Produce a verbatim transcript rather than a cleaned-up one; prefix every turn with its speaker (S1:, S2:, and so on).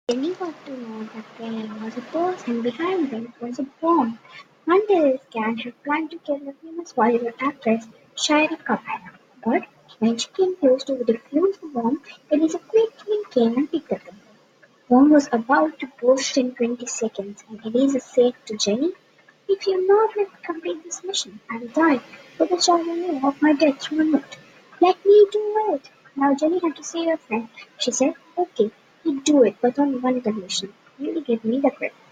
S1: Jenny got to know that there was a person behind them was a bomb. One day this gang had planned to kill the famous Bollywood actress Shaira Kapoor. But when she came close to defuse the bomb, Eliza quickly came and picked up the bomb. The bomb was about to burst in twenty seconds, and Eliza said to Jenny, "If you not let me complete this mission, I will die. Put the charge on me of my death through a note. Let me do it." Now Jenny had to save her friend. She said, "Okay, you do it, but on one condition. You give me the credit."